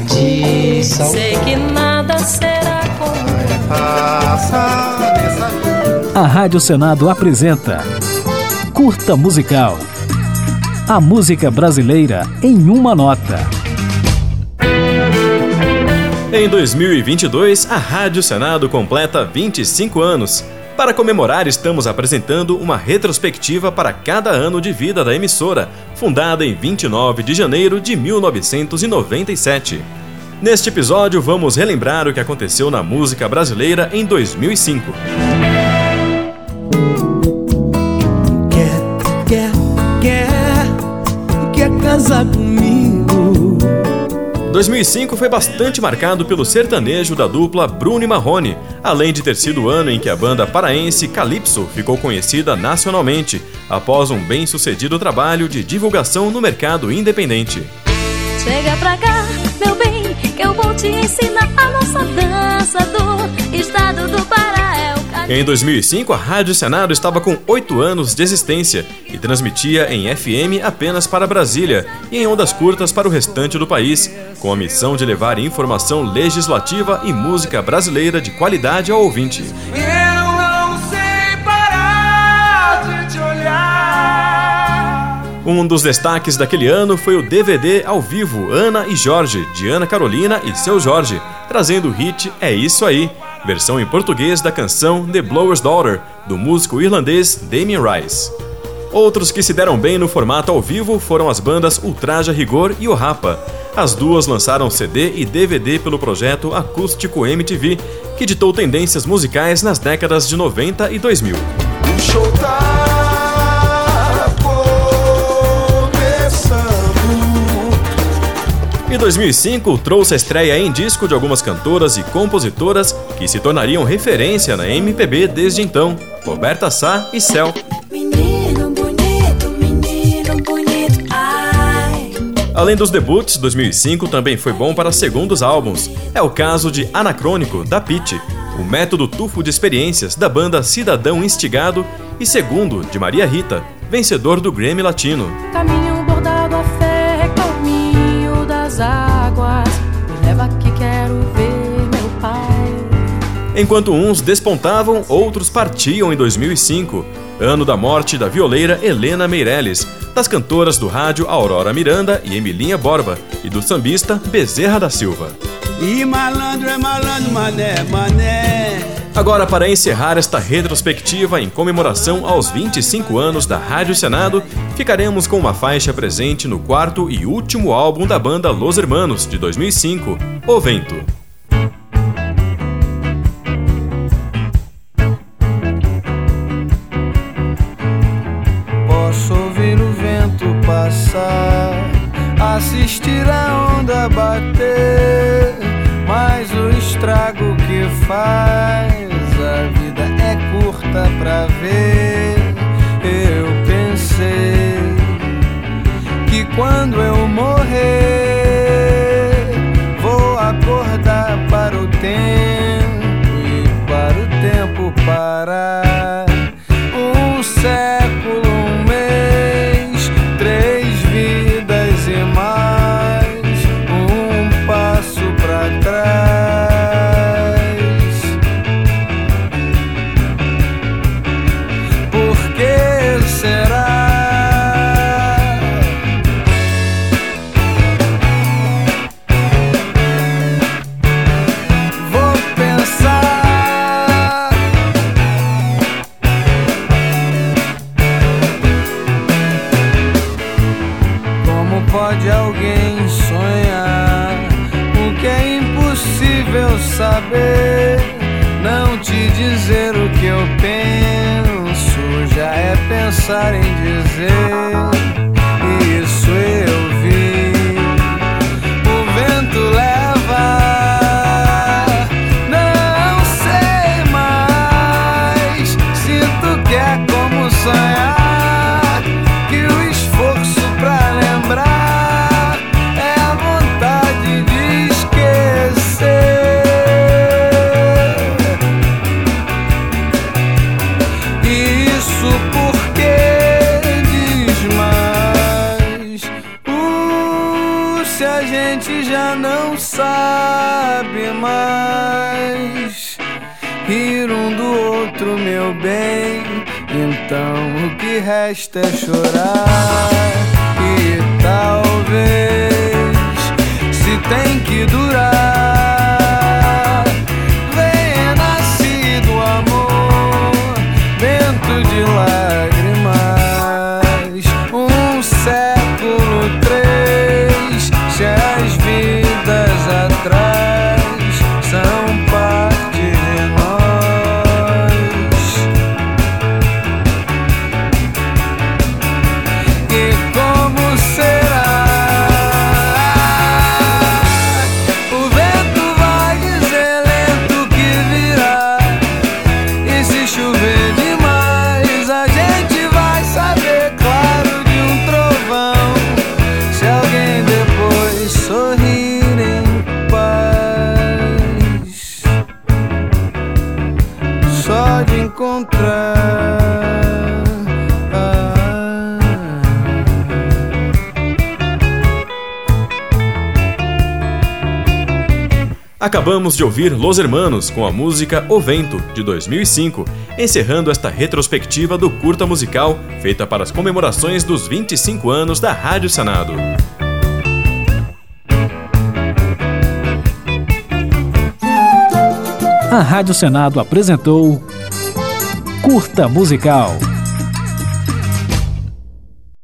tradição. Sei que nada será como passa nessa vida. A Rádio Senado apresenta Curta Musical. A música brasileira em uma nota. Em 2022, a Rádio Senado completa 25 anos. Para comemorar, estamos apresentando uma retrospectiva para cada ano de vida da emissora, fundada em 29 de janeiro de 1997. Neste episódio, vamos relembrar o que aconteceu na música brasileira em 2005. Quer casar comigo? 2005 foi bastante marcado pelo sertanejo da dupla Bruno e Marrone, além de ter sido o ano em que a banda paraense Calypso ficou conhecida nacionalmente, após um bem-sucedido trabalho de divulgação no mercado independente. Chega pra cá, meu bem, que eu vou te ensinar a nossa dança do estado do Pará. Em 2005, a Rádio Senado estava com 8 anos de existência e transmitia em FM apenas para Brasília e em ondas curtas para o restante do país, com a missão de levar informação legislativa e música brasileira de qualidade ao ouvinte. Eu não sei parar de te olhar. Um dos destaques daquele ano foi o DVD ao vivo Ana e Jorge, de Ana Carolina e Seu Jorge, trazendo o hit É Isso Aí, versão em português da canção The Blower's Daughter, do músico irlandês Damien Rice. Outros que se deram bem no formato ao vivo foram as bandas Ultraja Rigor e O Rapa. As duas lançaram CD e DVD pelo projeto Acústico MTV, que ditou tendências musicais nas décadas de 90 e 2000. O show tá começando. E 2005 trouxe a estreia em disco de algumas cantoras e compositoras que se tornariam referência na MPB desde então, Roberta Sá e Céu. Menino bonito, ai. Além dos debuts, 2005 também foi bom para segundos álbuns. É o caso de Anacrônico, da Pitty, o método tufo de experiências da banda Cidadão Instigado e Segundo, de Maria Rita, vencedor do Grammy Latino. Caminho bordado a fé, caminho das águas, me leva que quero ver meu pai. Enquanto uns despontavam, outros partiam em 2005, ano da morte da violeira Helena Meirelles, das cantoras do rádio Aurora Miranda e Emilinha Borba, e do sambista Bezerra da Silva. E malandro é malandro, mané, mané. Agora, para encerrar esta retrospectiva em comemoração aos 25 anos da Rádio Senado, ficaremos com uma faixa presente no quarto e último álbum da banda Los Hermanos, de 2005, O Vento. Posso ouvir o vento passar, assistir a onda bater, mas o estrago que faz, a vida é curta pra ver. Eu pensei que quando eu morrer, vou acordar para o tempo e para o tempo parar. Um século, um mês, 3 vidas e mais um passo pra trás. Por que será? Vou pensar. Como pode alguém sonhar o que é impossível saber? Não te dizer o que eu penso já é pensar em dizer. Isso eu vi. O vento leva. Não sei mais. Sinto que é como sonhar, que o esforço pra lembrar é a vontade de esquecer. Isso porque diz mais. se a gente já não sabe mais rir um do outro, meu bem? Então o que resta é chorar. E talvez, se tem que durar, venha nascido o amor, vento de lágrimas, um século 3, se as vidas atrás são parte de nós. E como será? O vento vai dizer lento que virá, e se chover demais a gente vai saber, claro, de um trovão, se alguém depois sorrir em paz, só de encontrar. Acabamos de ouvir Los Hermanos com a música O Vento, de 2005, encerrando esta retrospectiva do curta musical feita para as comemorações dos 25 anos da Rádio Senado. A Rádio Senado apresentou Curta Musical.